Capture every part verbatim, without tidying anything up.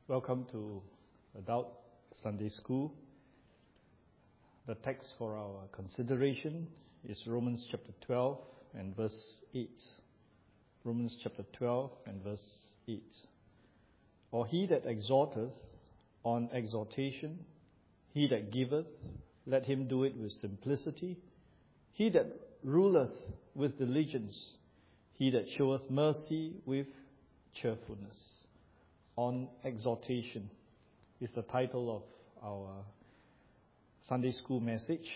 Welcome to Adult Sunday School. The text for our consideration is Romans chapter twelve and verse eight. Romans chapter twelve and verse eight. Or he that exhorteth on exhortation, he that giveth, let him do it with simplicity. He that ruleth with diligence, he that showeth mercy with cheerfulness. On exhortation is the title of our Sunday school message.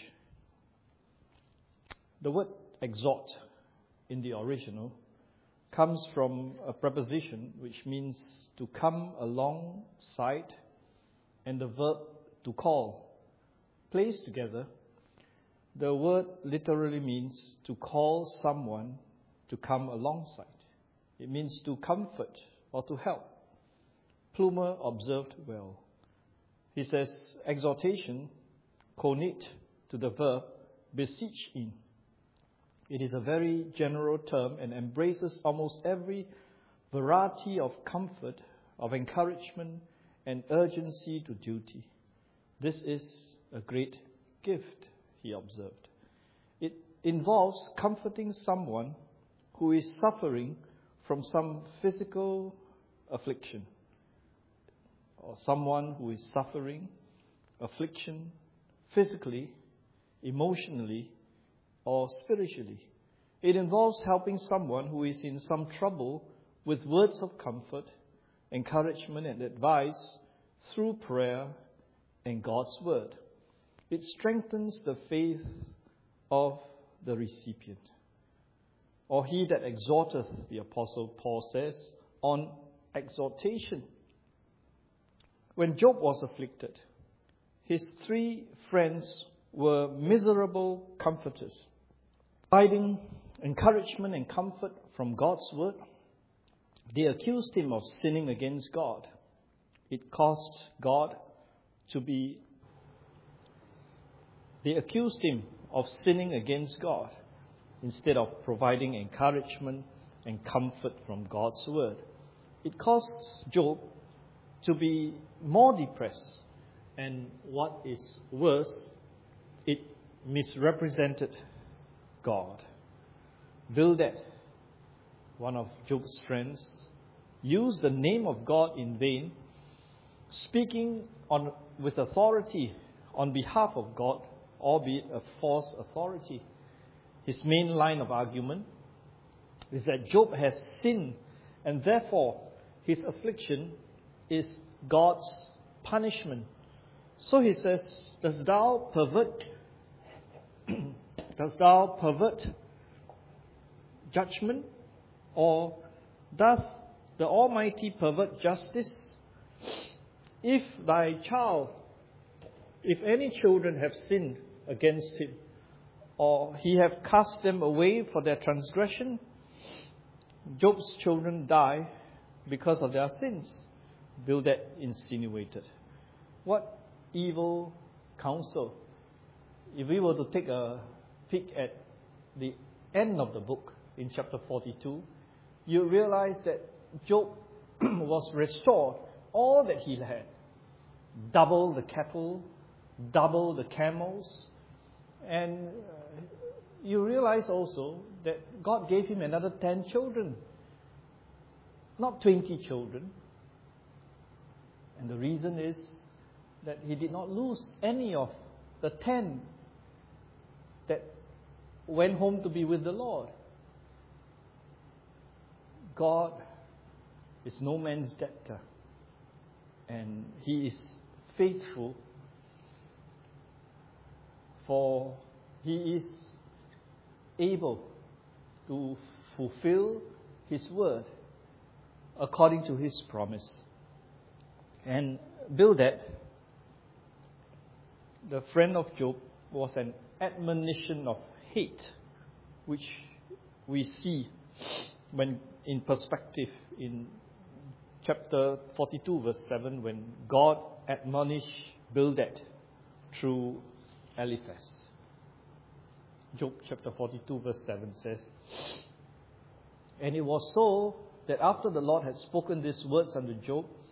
The word exhort in the original comes from a preposition which means to come alongside, and the verb to call. Placed together, the word literally means to call someone to come alongside. It means to comfort or to help. Plumer observed well. He says, exhortation, connate to the verb beseech in. It is a very general term and embraces almost every variety of comfort, of encouragement, and urgency to duty. This is a great gift, he observed. It involves comforting someone who is suffering from some physical affliction, or someone who is suffering affliction physically, emotionally, or spiritually. It involves helping someone who is in some trouble with words of comfort, encouragement, and advice through prayer and God's word. It strengthens the faith of the recipient. Or he that exhorteth, the Apostle Paul says, on exhortation. When Job was afflicted, his three friends were miserable comforters, providing encouragement and comfort from God's word. They accused him of sinning against God. It caused God to be... They accused him of sinning against God instead of providing encouragement and comfort from God's word. It caused Job to be more depressed, and what is worse, it misrepresented God. Bildad, one of Job's friends, used the name of God in vain, speaking on with authority on behalf of God, albeit a false authority. His main line of argument is that Job has sinned, and therefore his affliction is God's punishment. So he says, Does thou pervert, does thou pervert judgment, or does the Almighty pervert justice? If thy child, if any children have sinned against him, or he have cast them away for their transgression, Job's children die because of their sins. Bildad insinuated. What evil counsel. If we were to take a peek at the end of the book in chapter forty-two, you realize that Job was restored all that he had. Double the cattle, double the camels, and you realize also that God gave him another ten children, not twenty children. And the reason is that he did not lose any of the ten that went home to be with the Lord. God is no man's debtor, and he is faithful, for he is able to fulfill his word according to his promise. And Bildad, the friend of Job, was an admonition of hate, which we see when in perspective in chapter forty-two, verse seven, when God admonished Bildad through Eliphaz. Job chapter forty-two, verse seven says, And it was so that after the Lord had spoken these words unto Job,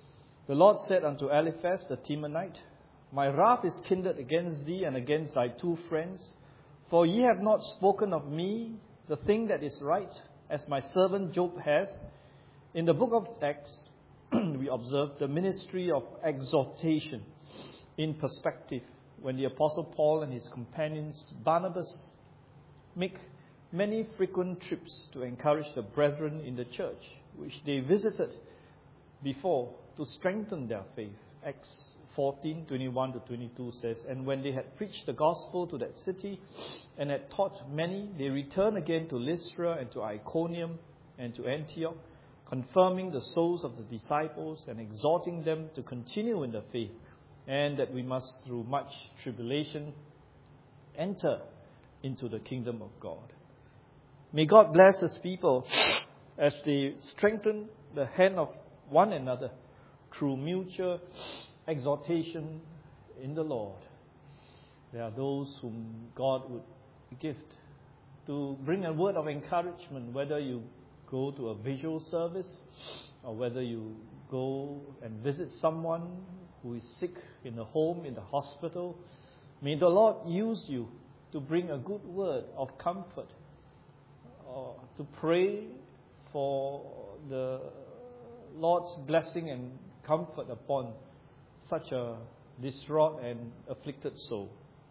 The Lord said unto Eliphaz the Temanite, My wrath is kindled against thee and against thy two friends, for ye have not spoken of me the thing that is right, as my servant Job hath. In the book of Acts, we observe the ministry of exhortation in perspective when the Apostle Paul and his companions Barnabas make many frequent trips to encourage the brethren in the church, which they visited before to strengthen their faith. Acts fourteen, twenty-one to twenty-two says, And when they had preached the gospel to that city and had taught many, they returned again to Lystra and to Iconium and to Antioch, confirming the souls of the disciples and exhorting them to continue in the faith, and that we must through much tribulation enter into the kingdom of God. May God bless His people as they strengthen the hand of one another through mutual exhortation in the Lord. There are those whom God would gift to bring a word of encouragement, whether you go to a visual service or whether you go and visit someone who is sick in the home, in the hospital. May the Lord use you to bring a good word of comfort, or to pray for the Lord's blessing and comfort upon such a distraught and afflicted soul.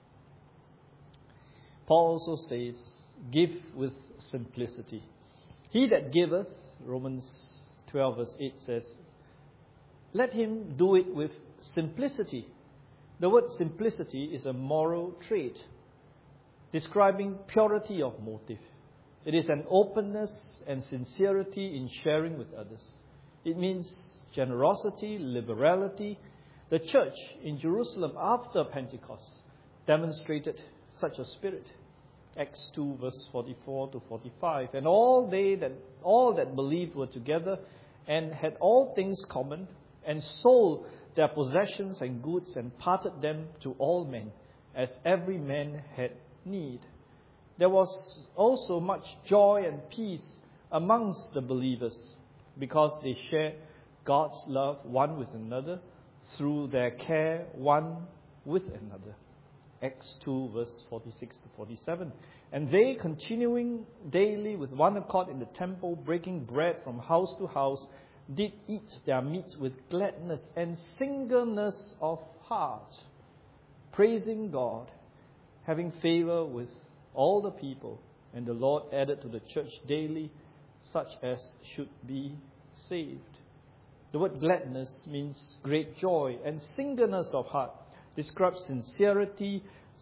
Paul also says, give with simplicity. He that giveth, Romans twelve verse eight says, let him do it with simplicity. The word simplicity is a moral trait describing purity of motive. It is an openness and sincerity in sharing with others. It means generosity, liberality. The church in Jerusalem after Pentecost demonstrated such a spirit. Acts two verse forty-four to forty-five. And all they that all that believed were together and had all things common, and sold their possessions and goods and parted them to all men, as every man had need. There was also much joy and peace amongst the believers, because they shared God's love one with another through their care one with another. Acts two verse forty-six to forty-seven. And they, continuing daily with one accord in the temple, breaking bread from house to house, did eat their meat with gladness and singleness of heart, praising God, having favor with all the people. And the Lord added to the church daily such as should be saved. The word gladness means great joy, and singleness of heart describes sincerity,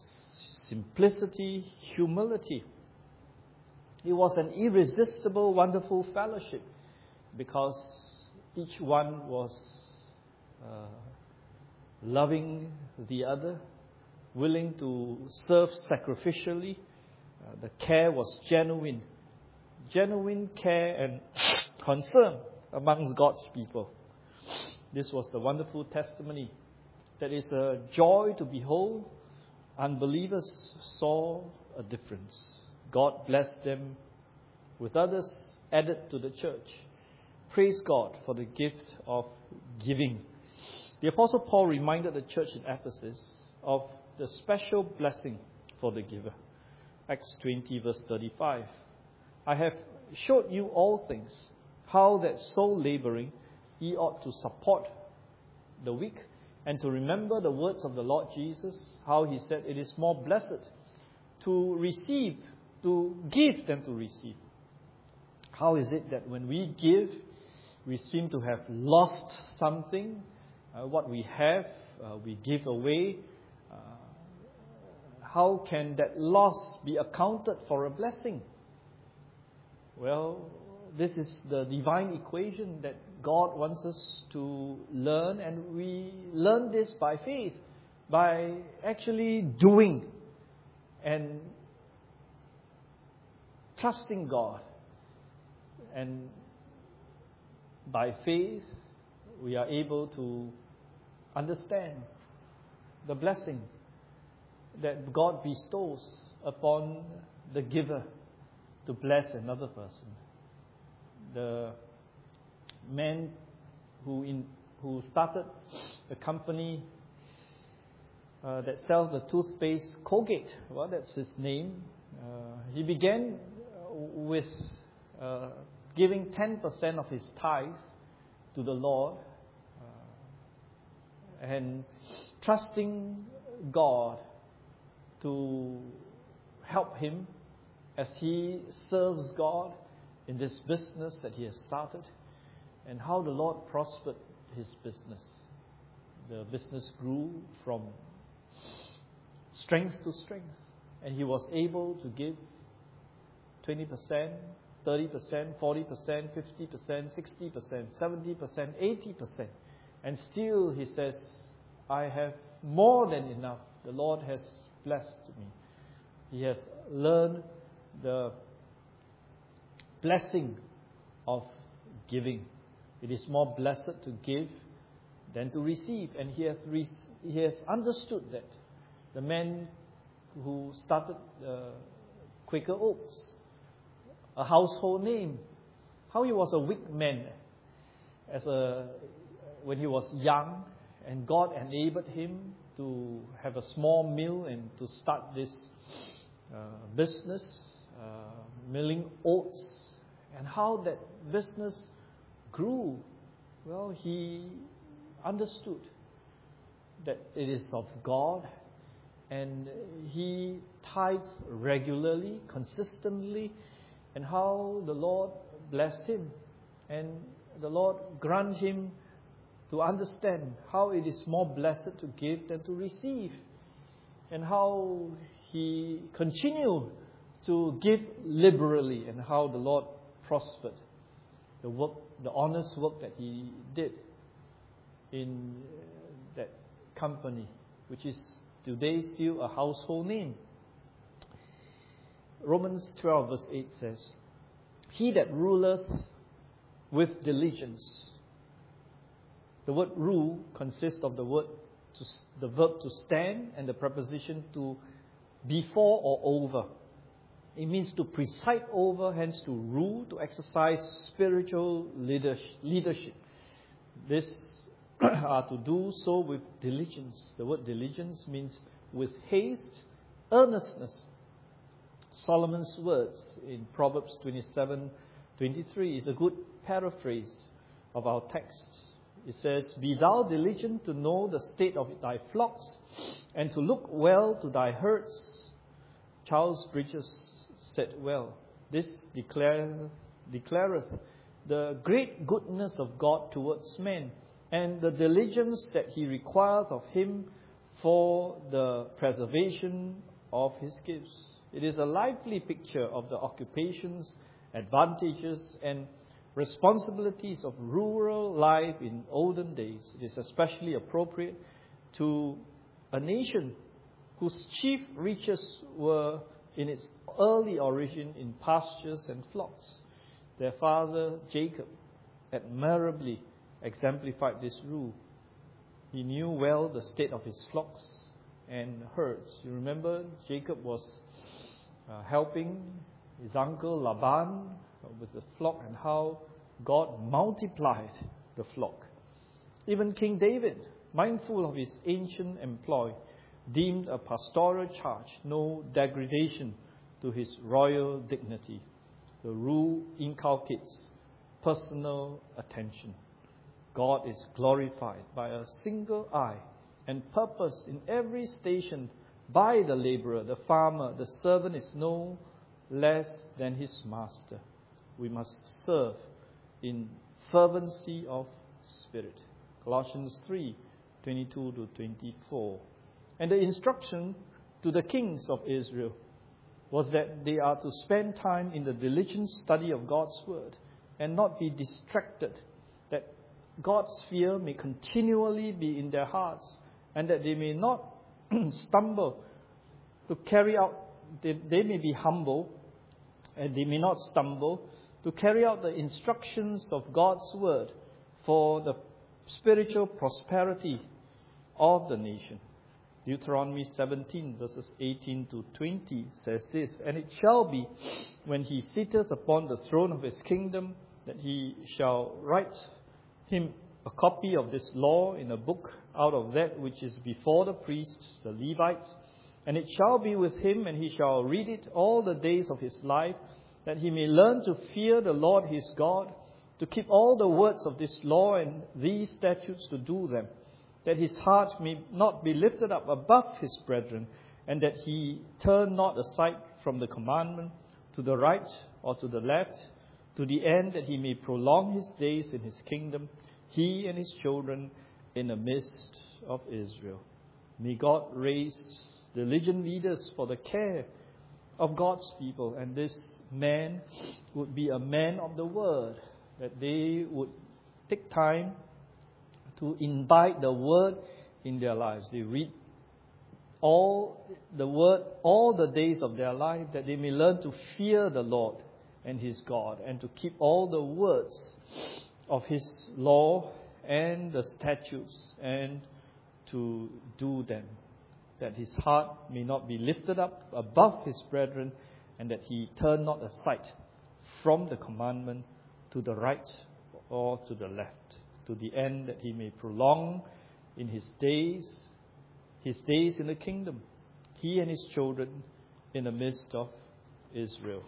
simplicity, humility. It was an irresistible, wonderful fellowship because each one was uh, loving the other, willing to serve sacrificially. Uh, the care was genuine, genuine care and concern amongst God's people. This was the wonderful testimony that is a joy to behold. Unbelievers saw a difference. God blessed them with others added to the church. Praise God for the gift of giving. The Apostle Paul reminded the church in Ephesus of the special blessing for the giver. Acts twenty verse thirty-five. I have showed you all things, how that so laboring ye ought to support the weak, and to remember the words of the Lord Jesus, how He said, it is more blessed to receive, to give than to receive. How is it that when we give, we seem to have lost something? Uh, what we have, uh, we give away. Uh, how can that loss be accounted for a blessing? Well, this is the divine equation that God wants us to learn, and we learn this by faith, by actually doing and trusting God. And by faith, we are able to understand the blessing that God bestows upon the giver to bless another person. The man who in who started a company uh, that sells the toothpaste Colgate. Well, that's his name. Uh, he began with uh, giving ten percent of his tithe to the Lord uh, and trusting God to help him as he serves God in this business that he has started, and how the Lord prospered his business. The business grew from strength to strength, and he was able to give twenty percent, thirty percent, forty percent, fifty percent, sixty percent, seventy percent, eighty percent. And still he says, I have more than enough. The Lord has blessed me. He has learned the blessing of giving. It is more blessed to give than to receive. And he has, re- he has understood that. The man who started uh, Quaker Oats, a household name, how he was a weak man as a when he was young, and God enabled him to have a small mill and to start this uh, business, uh, milling oats, and how that business grew. Well, he understood that it is of God, and he tithed regularly, consistently, and how the Lord blessed him, and the Lord grant him to understand how it is more blessed to give than to receive, and how he continued to give liberally, and how the Lord prospered the work, the honest work that he did in that company, which is today still a household name. Romans twelve verse eight says, He that ruleth with diligence. The word rule consists of the word to, the verb to stand and the preposition to before or over. It means to preside over, hence to rule, to exercise spiritual leadership. This are to do so with diligence. The word diligence means with haste, earnestness. Solomon's words in Proverbs twenty-seven twenty-three is a good paraphrase of our text. It says, Be thou diligent to know the state of thy flocks, and to look well to thy herds. Charles Bridges said well, This declare, declareth the great goodness of God towards men, and the diligence that he requireth of him for the preservation of his gifts. It is a lively picture of the occupations, advantages, and responsibilities of rural life in olden days. It is especially appropriate to a nation whose chief riches were in its early origin in pastures and flocks. Their father Jacob admirably exemplified this rule. He knew well the state of his flocks and herds. You remember Jacob was uh, helping his uncle Laban with the flock, and how God multiplied the flock. Even King David, mindful of his ancient employ, deemed a pastoral charge no degradation to his royal dignity. The rule inculcates personal attention. God is glorified by a single eye and purpose in every station by the laborer, the farmer. The servant is no less than his master. We must serve in fervency of spirit. Colossians three twenty-two to twenty-four. And the instruction to the kings of Israel was that they are to spend time in the diligent study of God's word and not be distracted, that God's fear may continually be in their hearts, and that they may not stumble to carry out, they, they may be humble, and they may not stumble to carry out the instructions of God's word for the spiritual prosperity of the nation. Deuteronomy seventeen verses eighteen to twenty says this, And it shall be, when he sitteth upon the throne of his kingdom, that he shall write him a copy of this law in a book out of that which is before the priests, the Levites, and it shall be with him, and he shall read it all the days of his life, that he may learn to fear the Lord his God, to keep all the words of this law and these statutes to do them, that his heart may not be lifted up above his brethren, and that he turn not aside from the commandment to the right or to the left, to the end that he may prolong his days in his kingdom, he and his children in the midst of Israel. May God raise diligent leaders for the care of God's people, and this man would be a man of the word, that they would take time to imbibe the word in their lives. They read all the word all the days of their life, that they may learn to fear the Lord and his God, and to keep all the words of his law and the statutes, and to do them, that his heart may not be lifted up above his brethren, and that he turn not aside from the commandment to the right or to the left, to the end that he may prolong in his days, his days in the kingdom, he and his children in the midst of Israel.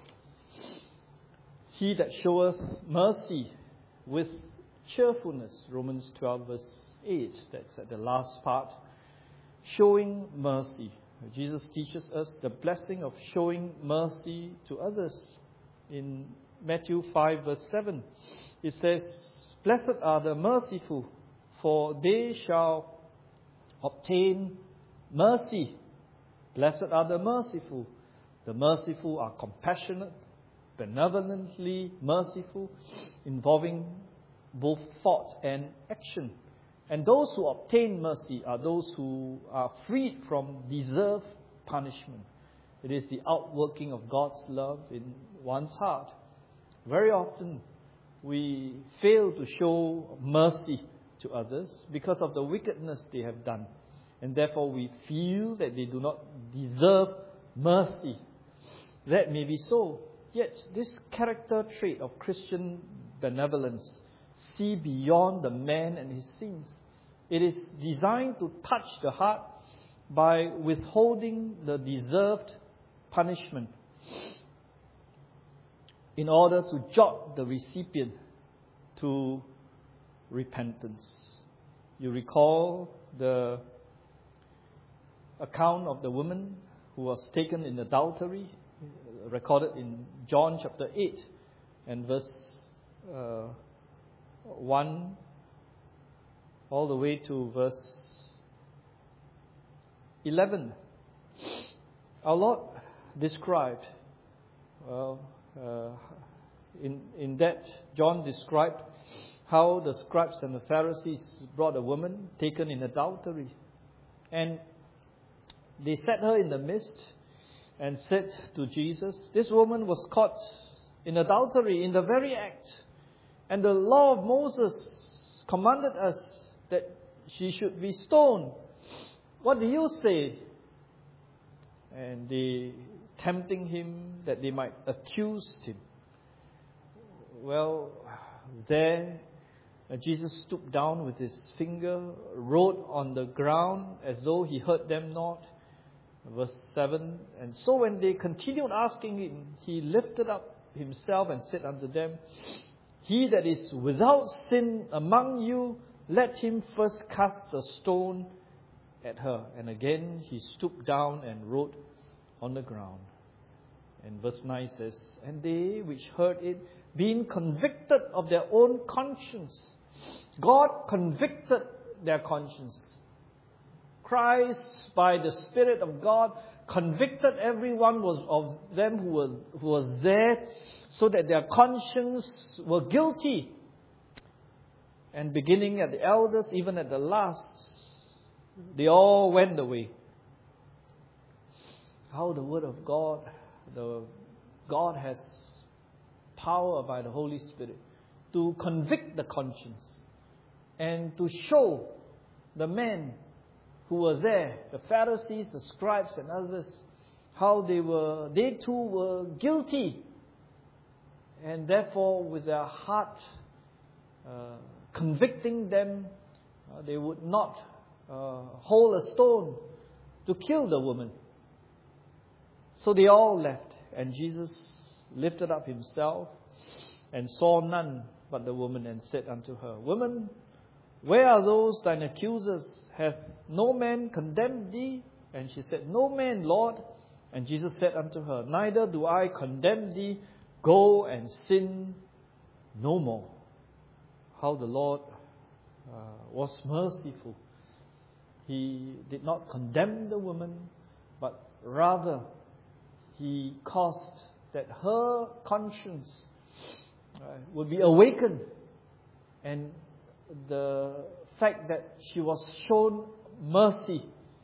He that showeth mercy with cheerfulness, Romans twelve verse eight, that's at the last part, showing mercy. Jesus teaches us the blessing of showing mercy to others. In Matthew five verse seven, it says, "Blessed are the merciful, for they shall obtain mercy." Blessed are the merciful. The merciful are compassionate, benevolently merciful, involving both thought and action. And those who obtain mercy are those who are freed from deserved punishment. It is the outworking of God's love in one's heart. Very often we fail to show mercy to others because of the wickedness they have done. And therefore we feel that they do not deserve mercy. That may be so. Yet this character trait of Christian benevolence see beyond the man and his sins. It is designed to touch the heart by withholding the deserved punishment in order to jot the recipient to repentance. You recall the account of the woman who was taken in adultery, recorded in John chapter eight and verse uh, one all the way to verse eleven. Our Lord described, well, uh, in, in that John described how the scribes and the Pharisees brought a woman taken in adultery. And they set her in the midst and said to Jesus, "This woman was caught in adultery in the very act. And the law of Moses commanded us that she should be stoned. What do you say?" And they, tempting him that they might accuse him. Well, there Jesus stooped down with his finger, wrote on the ground as though he heard them not. Verse seven, "And so when they continued asking him, he lifted up himself and said unto them, He that is without sin among you, let him first cast a stone at her." And again he stooped down and wrote on the ground. And verse nine says, "And they which heard it, being convicted of their own conscience," God convicted their conscience. Christ, by the Spirit of God, convicted everyone was of them who, were, who was there, so that their conscience were guilty. And beginning at the elders, even at the last, they all went away. How the Word of God, the God has power by the Holy Spirit to convict the conscience and to show the men who were there, the Pharisees, the scribes and others, how they were, they too were guilty. And therefore with their heart uh, convicting them, uh, they would not uh, hold a stone to kill the woman. So they all left, and Jesus lifted up himself and saw none but the woman, and said unto her, Woman, where are those thine accusers? Hath no man condemned thee? And she said, No man, Lord. And Jesus said unto her, Neither do I condemn thee. Go and sin no more. How the Lord uh, was merciful. He did not condemn the woman, but rather He caused that her conscience uh, would be awakened, and the fact that she was shown mercy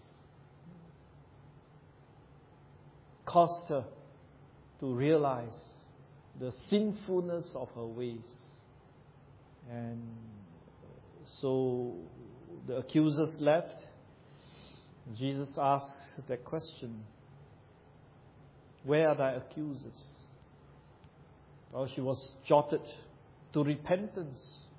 caused her to realize the sinfulness of her ways. And so the accusers left. Jesus asked that question, Where are thy accusers? Well, she was jotted to repentance.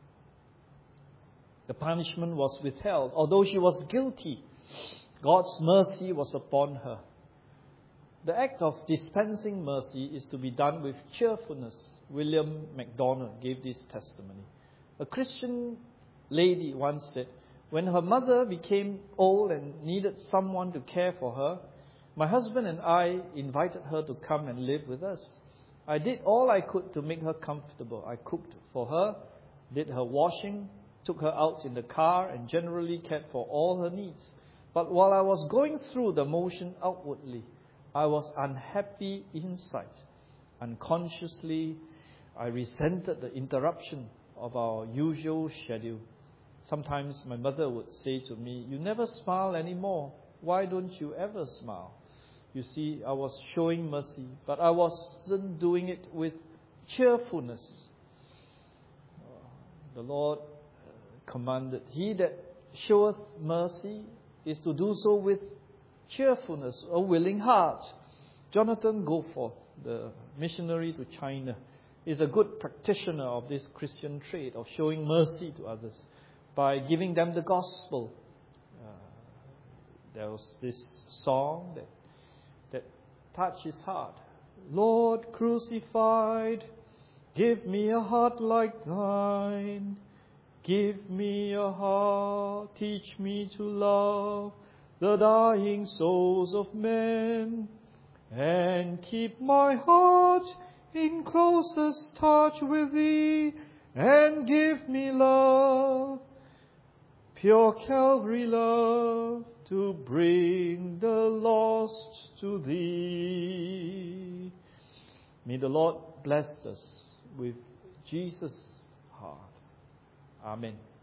The punishment was withheld. Although she was guilty, God's mercy was upon her. The act of dispensing mercy is to be done with cheerfulness. William MacDonald gave this testimony. A Christian lady once said, When her mother became old and needed someone to care for her, my husband and I invited her to come and live with us. I did all I could to make her comfortable. I cooked for her, did her washing, took her out in the car, and generally cared for all her needs. But while I was going through the motion outwardly, I was unhappy inside. Unconsciously, I resented the interruption of our usual schedule. Sometimes my mother would say to me, You never smile anymore. Why don't you ever smile? You see, I was showing mercy, but I wasn't doing it with cheerfulness. The Lord commanded, He that showeth mercy is to do so with cheerfulness, a willing heart. Jonathan Goforth, the missionary to China, is a good practitioner of this Christian trait of showing mercy to others by giving them the gospel. Uh, there was this song that that touched his heart. Lord crucified, give me a heart like thine. Give me a heart, teach me to love the dying souls of men, and keep my heart in closest touch with Thee, and give me love, pure Calvary love, to bring the lost to Thee. May the Lord bless us with Jesus' heart. Amen.